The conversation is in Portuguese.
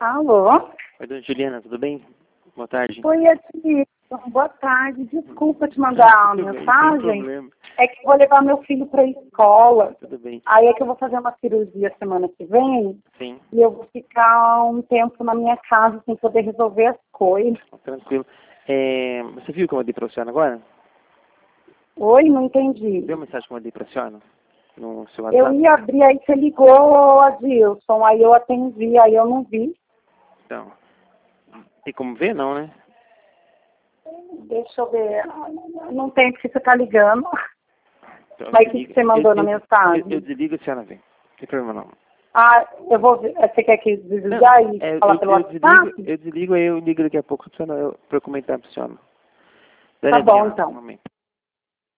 Alô? Oi, dona Juliana, tudo bem? Boa tarde. Oi, Edson. Boa tarde. Desculpa te mandar uma Tudo bem, sem mensagem. problema. É que eu vou levar meu filho para a escola. Tudo bem. Aí é que eu vou fazer uma cirurgia semana que vem. Sim, E eu vou ficar um tempo na minha casa sem poder resolver as coisas. tranquilo. Você viu o que eu mandei para a senhora agora? Oi, não entendi. Viu a mensagem que eu mandei para a senhora? No seu Eu WhatsApp? ia abrir, aí você ligou, Adilson. Aí eu atendi, aí eu não vi. Então, tem como ver, não, né? Deixa eu ver. Não tem porque você tá ligando. Então, Mas o que você mandou na mensagem? Eu desligo e a senhora vem. Não tem problema, não. Ah, eu vou ver. Você quer que desligar e falar pelo WhatsApp? Eu desligo e eu ligo daqui a pouco para eu comentar para a senhora. Tá bom, então. Um momento.